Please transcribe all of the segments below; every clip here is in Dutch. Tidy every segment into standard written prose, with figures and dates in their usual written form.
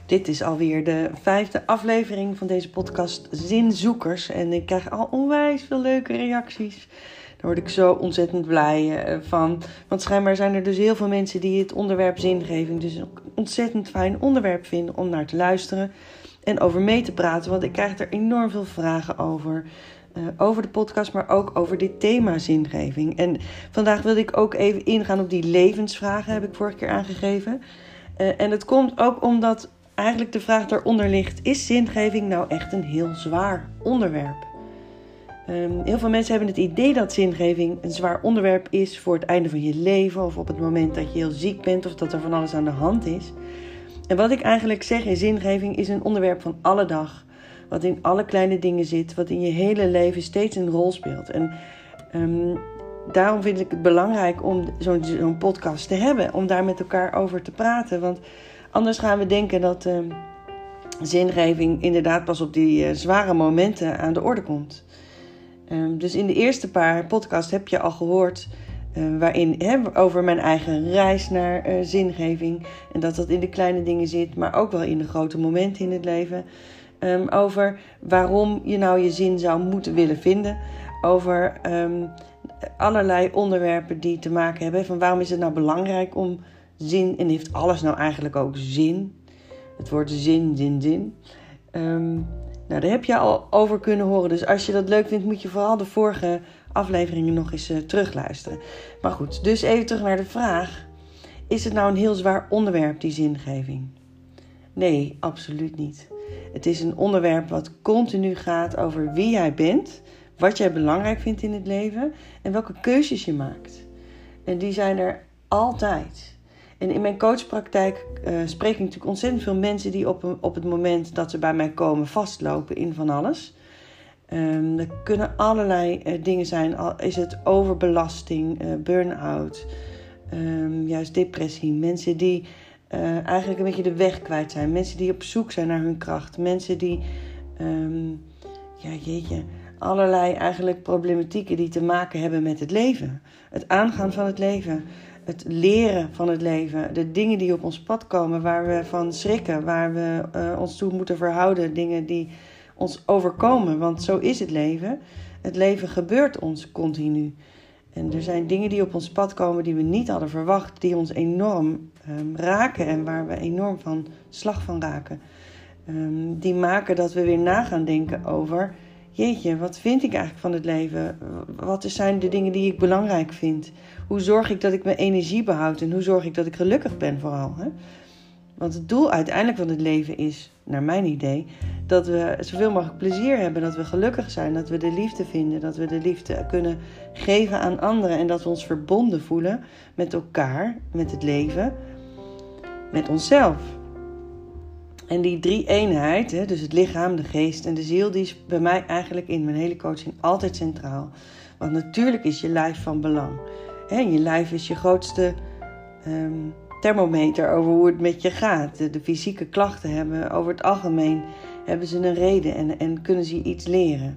Dit is alweer de 5e aflevering van deze podcast Zinzoekers. En ik krijg al onwijs veel leuke reacties. Daar word ik zo ontzettend blij van. Want schijnbaar zijn er dus heel veel mensen die het onderwerp zingeving dus een ontzettend fijn onderwerp vinden om naar te luisteren. En over mee te praten, want ik krijg er enorm veel vragen over. Over de podcast, maar ook over dit thema zingeving. En vandaag wilde ik ook even ingaan op die levensvragen, heb ik vorige keer aangegeven. En het komt ook omdat eigenlijk de vraag daaronder ligt: is zingeving nou echt een heel zwaar onderwerp? Heel veel mensen hebben het idee dat zingeving een zwaar onderwerp is voor het einde van je leven, of op het moment dat je heel ziek bent, of dat er van alles aan de hand is. En wat ik eigenlijk zeg is: zingeving is een onderwerp van alle dag, wat in alle kleine dingen zit, wat in je hele leven steeds een rol speelt. En daarom vind ik het belangrijk om zo'n podcast te hebben, om daar met elkaar over te praten. Want anders gaan we denken dat zingeving inderdaad pas op die zware momenten aan de orde komt. Dus in de eerste paar podcasts heb je al gehoord waarin over mijn eigen reis naar zingeving. En dat in de kleine dingen zit, maar ook wel in de grote momenten in het leven. Over waarom je nou je zin zou moeten willen vinden. Over allerlei onderwerpen die te maken hebben. Van waarom is het nou belangrijk om zin, en heeft alles nou eigenlijk ook zin? Het woord zin. Nou, daar heb je al over kunnen horen. Dus als je dat leuk vindt, moet je vooral de vorige afleveringen nog eens terugluisteren. Maar goed, dus even terug naar de vraag: is het nou een heel zwaar onderwerp, die zingeving? Nee, absoluut niet. Het is een onderwerp wat continu gaat over wie jij bent, wat jij belangrijk vindt in het leven en welke keuzes je maakt. En die zijn er altijd. En in mijn coachpraktijk spreek ik natuurlijk ontzettend veel mensen die op het moment dat ze bij mij komen vastlopen in van alles. Er kunnen allerlei dingen zijn. Al is het overbelasting, burn-out, juist depressie. Mensen die eigenlijk een beetje de weg kwijt zijn. Mensen die op zoek zijn naar hun kracht. Mensen die, allerlei eigenlijk problematieken die te maken hebben met het leven. Het aangaan van het leven. Het leren van het leven. De dingen die op ons pad komen waar we van schrikken. Waar we ons toe moeten verhouden. Dingen die ons overkomen. Want zo is het leven. Het leven gebeurt ons continu. En er zijn dingen die op ons pad komen die we niet hadden verwacht. Die ons enorm raken en waar we enorm van slag van raken. Die maken dat we weer na gaan denken over: jeetje, wat vind ik eigenlijk van het leven? Wat zijn de dingen die ik belangrijk vind? Hoe zorg ik dat ik mijn energie behoud? En hoe zorg ik dat ik gelukkig ben vooral? Hè? Want het doel uiteindelijk van het leven is, naar mijn idee, dat we zoveel mogelijk plezier hebben. Dat we gelukkig zijn, dat we de liefde vinden. Dat we de liefde kunnen geven aan anderen. En dat we ons verbonden voelen met elkaar, met het leven, met onszelf. En die drie-eenheid, dus het lichaam, de geest en de ziel, die is bij mij eigenlijk in mijn hele coaching altijd centraal. Want natuurlijk is je lijf van belang. Je lijf is je grootste thermometer over hoe het met je gaat. De fysieke klachten hebben over het algemeen hebben ze een reden en kunnen ze je iets leren.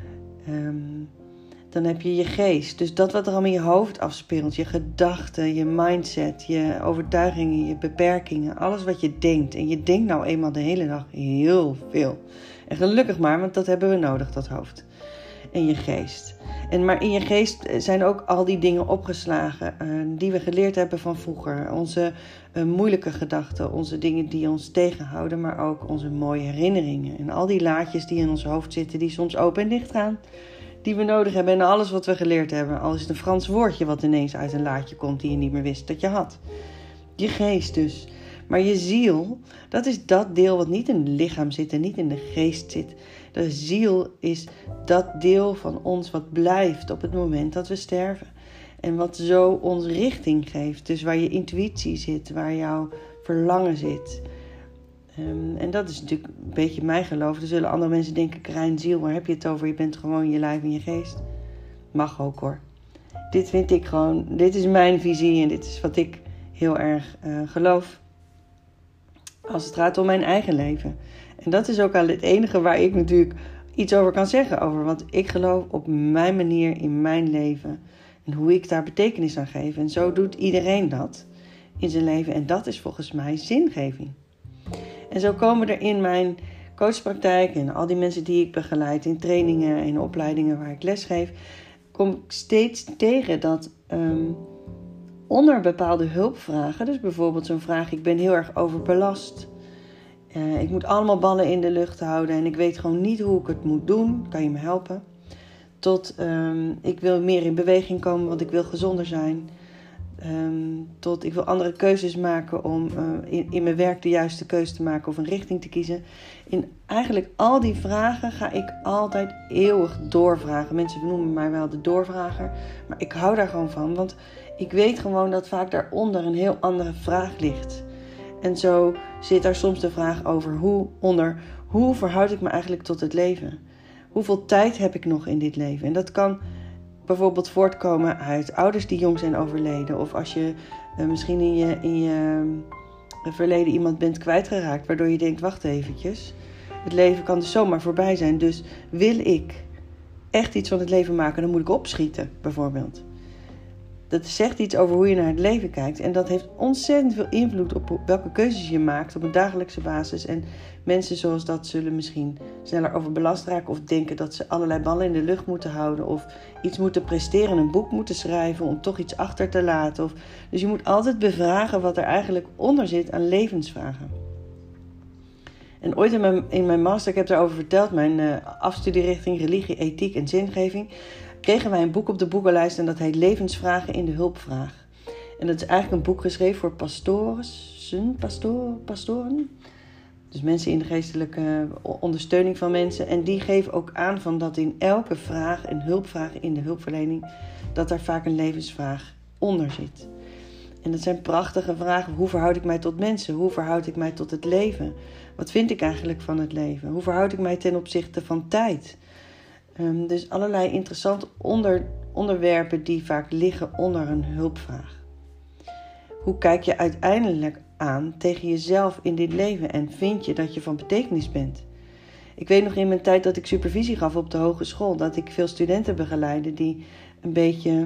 Dan heb je je geest. Dus dat wat er allemaal in je hoofd afspeelt. Je gedachten, je mindset, je overtuigingen, je beperkingen. Alles wat je denkt. En je denkt nou eenmaal de hele dag heel veel. En gelukkig maar, want dat hebben we nodig, dat hoofd. En je geest. Maar in je geest zijn ook al die dingen opgeslagen die we geleerd hebben van vroeger. Onze moeilijke gedachten, onze dingen die ons tegenhouden, maar ook onze mooie herinneringen. En al die laadjes die in ons hoofd zitten, die soms open en dicht gaan, die we nodig hebben. En alles wat we geleerd hebben, al is het een Frans woordje wat ineens uit een laadje komt die je niet meer wist dat je had. Je geest dus. Maar je ziel, dat is dat deel wat niet in het lichaam zit en niet in de geest zit. De ziel is dat deel van ons wat blijft op het moment dat we sterven. En wat zo ons richting geeft. Dus waar je intuïtie zit, waar jouw verlangen zit. En dat is natuurlijk een beetje mijn geloof. Er zullen andere mensen denken: Karijn, ziel, waar heb je het over? Je bent gewoon je lijf en je geest. Mag ook hoor. Dit vind ik gewoon, dit is mijn visie en dit is wat ik heel erg geloof. Als het gaat om mijn eigen leven. En dat is ook al het enige waar ik natuurlijk iets over kan zeggen. Over wat ik geloof op mijn manier in mijn leven. En hoe ik daar betekenis aan geef. En zo doet iedereen dat in zijn leven. En dat is volgens mij zingeving. En zo komen er in mijn coachpraktijk en al die mensen die ik begeleid in trainingen en opleidingen waar ik les geef, kom ik steeds tegen dat onder bepaalde hulpvragen, dus bijvoorbeeld zo'n vraag, ik ben heel erg overbelast, ik moet allemaal ballen in de lucht houden en ik weet gewoon niet hoe ik het moet doen, kan je me helpen? Tot ik wil meer in beweging komen, want ik wil gezonder zijn. Tot ik wil andere keuzes maken om in mijn werk de juiste keuze te maken of een richting te kiezen. In eigenlijk al die vragen ga ik altijd eeuwig doorvragen. Mensen noemen mij wel de doorvrager, maar ik hou daar gewoon van. Want ik weet gewoon dat vaak daaronder een heel andere vraag ligt. En zo zit daar soms de vraag over hoe verhoud ik me eigenlijk tot het leven? Hoeveel tijd heb ik nog in dit leven? En dat kan bijvoorbeeld voortkomen uit ouders die jong zijn overleden. Of als je misschien in je verleden iemand bent kwijtgeraakt, waardoor je denkt, wacht eventjes. Het leven kan dus zomaar voorbij zijn. Dus wil ik echt iets van het leven maken, dan moet ik opschieten, bijvoorbeeld. Dat zegt iets over hoe je naar het leven kijkt. En dat heeft ontzettend veel invloed op welke keuzes je maakt op een dagelijkse basis. En mensen zoals dat zullen misschien sneller overbelast raken of denken dat ze allerlei ballen in de lucht moeten houden. Of iets moeten presteren, een boek moeten schrijven om toch iets achter te laten. Dus je moet altijd bevragen wat er eigenlijk onder zit aan levensvragen. En ooit in mijn master, ik heb daarover verteld, mijn afstudierichting religie, ethiek en zingeving, kregen wij een boek op de boekenlijst en dat heet Levensvragen in de hulpvraag. En dat is eigenlijk een boek geschreven voor pastoren. Dus mensen in de geestelijke ondersteuning van mensen. En die geven ook aan van dat in elke vraag en hulpvraag in de hulpverlening, dat daar vaak een levensvraag onder zit. En dat zijn prachtige vragen. Hoe verhoud ik mij tot mensen? Hoe verhoud ik mij tot het leven? Wat vind ik eigenlijk van het leven? Hoe verhoud ik mij ten opzichte van tijd? Dus allerlei interessante onderwerpen die vaak liggen onder een hulpvraag. Hoe kijk je uiteindelijk aan tegen jezelf in dit leven en vind je dat je van betekenis bent? Ik weet nog in mijn tijd dat ik supervisie gaf op de hogeschool, dat ik veel studenten begeleidde die een beetje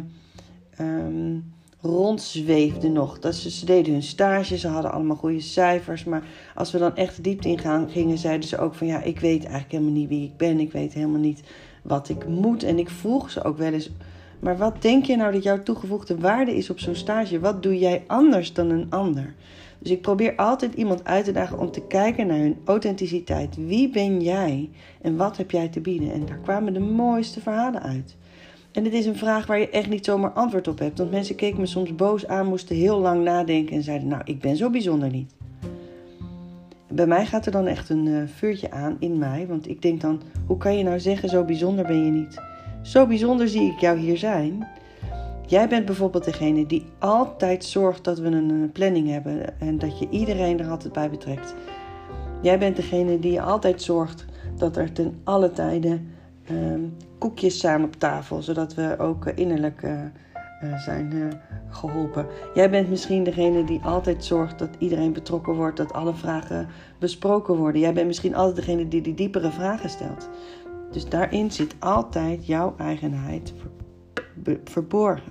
rondzweefden nog. Dat ze deden hun stage, ze hadden allemaal goede cijfers, maar als we dan echt de diepte ingaan gingen, zeiden ze ook van ja, ik weet eigenlijk helemaal niet wie ik ben, ik weet helemaal niet wat ik moet. En ik vroeg ze ook wel eens, maar wat denk je nou dat jouw toegevoegde waarde is op zo'n stage? Wat doe jij anders dan een ander? Dus ik probeer altijd iemand uit te dagen om te kijken naar hun authenticiteit. Wie ben jij en wat heb jij te bieden? En daar kwamen de mooiste verhalen uit. En het is een vraag waar je echt niet zomaar antwoord op hebt. Want mensen keken me soms boos aan, moesten heel lang nadenken en zeiden, nou, ik ben zo bijzonder niet. Bij mij gaat er dan echt een vuurtje aan in mij. Want ik denk dan, hoe kan je nou zeggen, zo bijzonder ben je niet? Zo bijzonder zie ik jou hier zijn. Jij bent bijvoorbeeld degene die altijd zorgt dat we een planning hebben. En dat je iedereen er altijd bij betrekt. Jij bent degene die altijd zorgt dat er ten alle tijden koekjes samen op tafel. Zodat we ook innerlijk zijn geholpen. Jij bent misschien degene die altijd zorgt dat iedereen betrokken wordt, dat alle vragen besproken worden. Jij bent misschien altijd degene die diepere vragen stelt. Dus daarin zit altijd jouw eigenheid verborgen.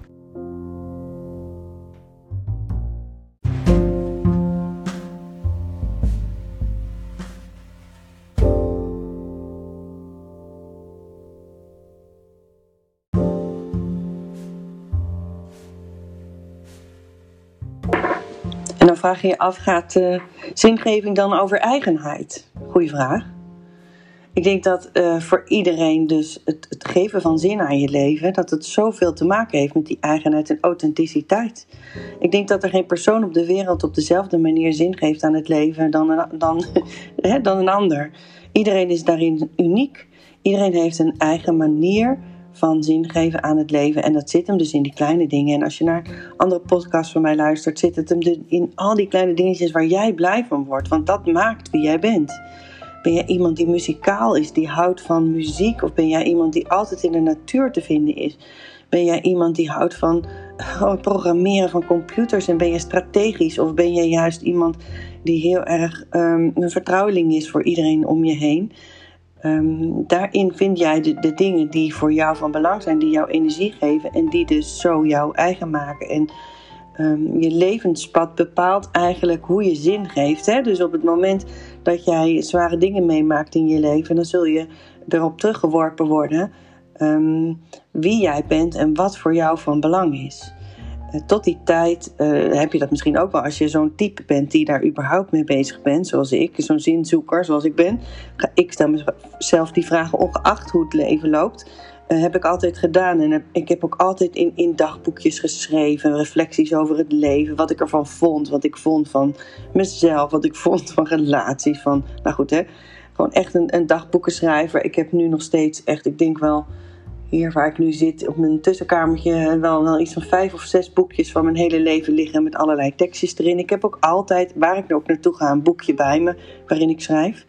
En dan vraag je je af, gaat zingeving dan over eigenheid? Goeie vraag. Ik denk dat voor iedereen dus het geven van zin aan je leven, dat het zoveel te maken heeft met die eigenheid en authenticiteit. Ik denk dat er geen persoon op de wereld op dezelfde manier zin geeft aan het leven dan een ander. Iedereen is daarin uniek. Iedereen heeft een eigen manier van zin geven aan het leven. En dat zit hem dus in die kleine dingen. En als je naar andere podcasts van mij luistert, zit het hem dus in al die kleine dingetjes waar jij blij van wordt. Want dat maakt wie jij bent. Ben jij iemand die muzikaal is, die houdt van muziek? Of ben jij iemand die altijd in de natuur te vinden is? Ben jij iemand die houdt van programmeren van computers? En ben je strategisch? Of ben jij juist iemand die heel erg een vertrouweling is voor iedereen om je heen? Daarin vind jij de dingen die voor jou van belang zijn, die jou energie geven en die dus zo jouw eigen maken. En je levenspad bepaalt eigenlijk hoe je zin geeft. Hè? Dus op het moment dat jij zware dingen meemaakt in je leven. En dan zul je erop teruggeworpen worden wie jij bent en wat voor jou van belang is. Tot die tijd heb je dat misschien ook wel als je zo'n type bent die daar überhaupt mee bezig bent, zoals ik, zo'n zinzoeker zoals ik ben. Ik stel mezelf die vragen ongeacht hoe het leven loopt. Heb ik altijd gedaan en ik heb ook altijd in dagboekjes geschreven, reflecties over het leven, wat ik ervan vond, wat ik vond van mezelf, wat ik vond van relaties, nou goed gewoon echt een dagboekenschrijver. Ik heb nu nog steeds echt, ik denk wel, hier waar ik nu zit op mijn tussenkamertje, wel iets van 5 of 6 boekjes van mijn hele leven liggen met allerlei tekstjes erin. Ik heb ook altijd, waar ik ook naartoe ga, een boekje bij me waarin ik schrijf.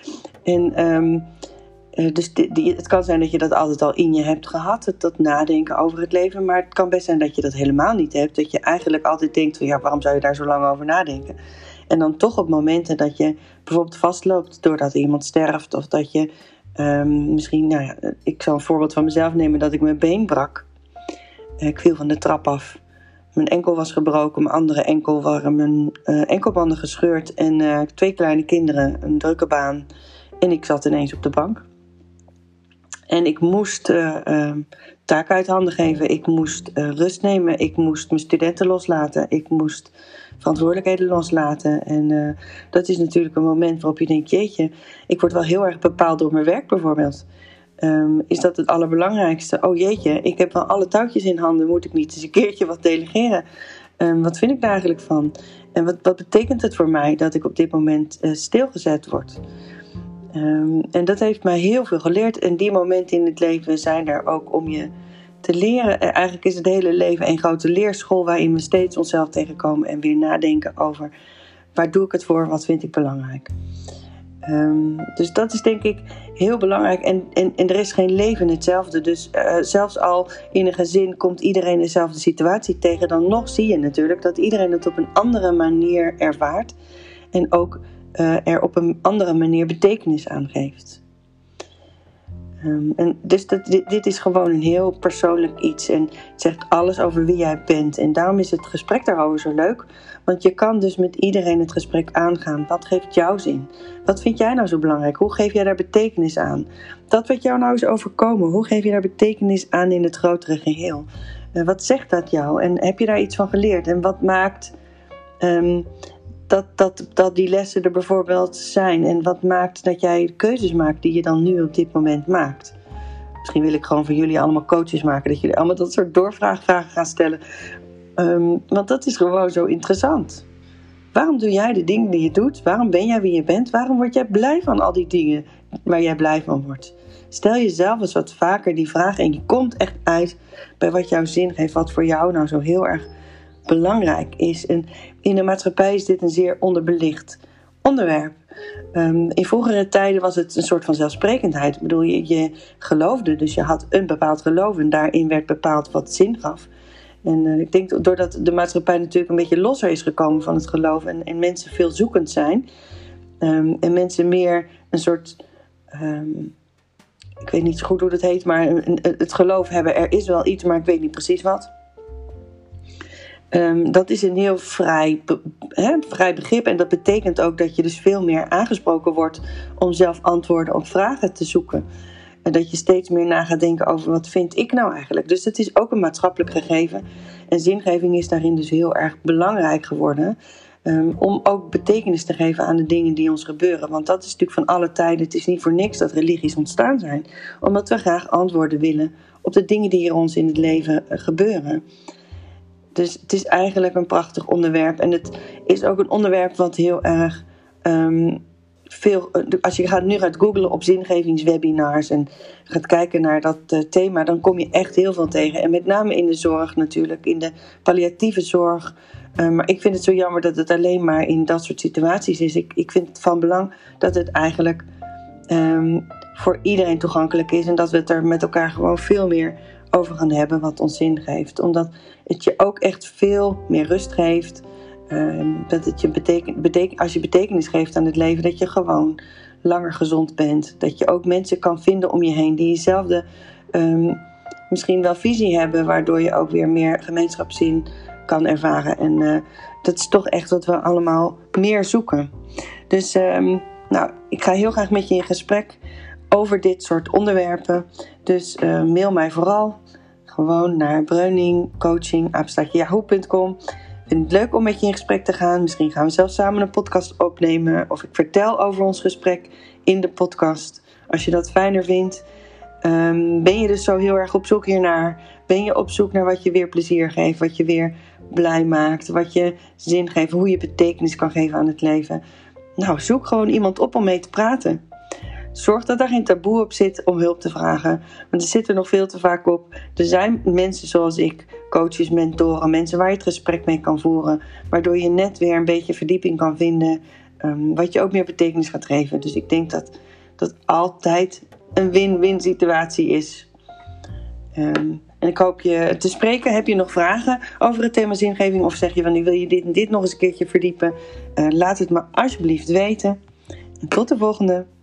En dus het kan zijn dat je dat altijd al in je hebt gehad, dat nadenken over het leven. Maar het kan best zijn dat je dat helemaal niet hebt. Dat je eigenlijk altijd denkt van waarom zou je daar zo lang over nadenken? En dan toch op momenten dat je bijvoorbeeld vastloopt doordat iemand sterft. Of dat je misschien, ik zal een voorbeeld van mezelf nemen, dat ik mijn been brak. Ik viel van de trap af. Mijn enkel was gebroken, mijn andere enkel waren mijn enkelbanden gescheurd. En 2 kleine kinderen, een drukke baan. En ik zat ineens op de bank. En ik moest taken uit handen geven. Ik moest rust nemen. Ik moest mijn studenten loslaten. Ik moest verantwoordelijkheden loslaten. En dat is natuurlijk een moment waarop je denkt, jeetje, ik word wel heel erg bepaald door mijn werk bijvoorbeeld. Is dat het allerbelangrijkste? Oh jeetje, ik heb wel alle touwtjes in handen. Moet ik niet eens een keertje wat delegeren? Wat vind ik daar eigenlijk van? En wat betekent het voor mij dat ik op dit moment stilgezet word? En dat heeft mij heel veel geleerd. En die momenten in het leven zijn er ook om je te leren. Eigenlijk is het hele leven een grote leerschool waarin we steeds onszelf tegenkomen en weer nadenken over waar doe ik het voor, wat vind ik belangrijk. Dus dat is denk ik heel belangrijk. En er is geen leven hetzelfde. Dus zelfs al in een gezin komt iedereen dezelfde situatie tegen, dan nog zie je natuurlijk dat iedereen het op een andere manier ervaart. En ook er op een andere manier betekenis aan geeft. En dus dit is gewoon een heel persoonlijk iets. En het zegt alles over wie jij bent. En daarom is het gesprek daarover zo leuk. Want je kan dus met iedereen het gesprek aangaan. Wat geeft jou zin? Wat vind jij nou zo belangrijk? Hoe geef jij daar betekenis aan? Dat wat jou nou is overkomen. Hoe geef je daar betekenis aan in het grotere geheel? Wat zegt dat jou? En heb je daar iets van geleerd? En wat maakt dat die lessen er bijvoorbeeld zijn? En wat maakt dat jij keuzes maakt die je dan nu op dit moment maakt? Misschien wil ik gewoon voor jullie allemaal coaches maken. Dat jullie allemaal dat soort doorvraagvragen gaan stellen. Want dat is gewoon zo interessant. Waarom doe jij de dingen die je doet? Waarom ben jij wie je bent? Waarom word jij blij van al die dingen waar jij blij van wordt? Stel jezelf eens wat vaker die vraag en je komt echt uit bij wat jouw zin geeft. Wat voor jou nou zo heel erg belangrijk is. En in de maatschappij is dit een zeer onderbelicht onderwerp. In vroegere tijden was het een soort van zelfsprekendheid. Ik bedoel, je geloofde, dus je had een bepaald geloof en daarin werd bepaald wat zin gaf. En ik denk doordat de maatschappij natuurlijk een beetje losser is gekomen van het geloof en mensen veel zoekend zijn. En mensen meer een soort, ik weet niet zo goed hoe dat heet, maar het geloof hebben, er is wel iets, maar ik weet niet precies wat. Dat is een heel vrij begrip en dat betekent ook dat je dus veel meer aangesproken wordt om zelf antwoorden op vragen te zoeken. En dat je steeds meer na gaat denken over wat vind ik nou eigenlijk. Dus het is ook een maatschappelijk gegeven en zingeving is daarin dus heel erg belangrijk geworden. Om ook betekenis te geven aan de dingen die ons gebeuren. Want dat is natuurlijk van alle tijden. Het is niet voor niks dat religies ontstaan zijn. Omdat we graag antwoorden willen op de dingen die er ons in het leven gebeuren. Dus het is eigenlijk een prachtig onderwerp. En het is ook een onderwerp wat heel erg veel... Als je nu gaat googlen op zingevingswebinars en gaat kijken naar dat thema, dan kom je echt heel veel tegen. En met name in de zorg natuurlijk, in de palliatieve zorg. Maar ik vind het zo jammer dat het alleen maar in dat soort situaties is. Ik vind het van belang dat het eigenlijk voor iedereen toegankelijk is. En dat we het er met elkaar gewoon veel meer over gaan hebben wat ons zin geeft. Omdat het je ook echt veel meer rust geeft. Dat het je als je betekenis geeft aan het leven, dat je gewoon langer gezond bent. Dat je ook mensen kan vinden om je heen die jezelfde misschien wel visie hebben, waardoor je ook weer meer gemeenschapszin kan ervaren. En dat is toch echt wat we allemaal meer zoeken. Dus Nou, ik ga heel graag met je in gesprek over dit soort onderwerpen. Dus mail mij vooral gewoon naar breuningcoaching@yahoo.com. Ik vind het leuk om met je in gesprek te gaan. Misschien gaan we zelfs samen een podcast opnemen. Of ik vertel over ons gesprek in de podcast. Als je dat fijner vindt. Ben je dus zo heel erg op zoek hiernaar? Ben je op zoek naar wat je weer plezier geeft? Wat je weer blij maakt? Wat je zin geeft? Hoe je betekenis kan geven aan het leven? Nou, zoek gewoon iemand op om mee te praten. Zorg dat er geen taboe op zit om hulp te vragen. Want er zit er nog veel te vaak op. Er zijn mensen zoals ik, coaches, mentoren, mensen waar je het gesprek mee kan voeren. Waardoor je net weer een beetje verdieping kan vinden. Wat je ook meer betekenis gaat geven. Dus ik denk dat dat altijd een win-win situatie is. En ik hoop je te spreken. Heb je nog vragen over het thema zingeving? Of zeg je van, wil je dit en dit nog eens een keertje verdiepen? Laat het me alsjeblieft weten. En tot de volgende.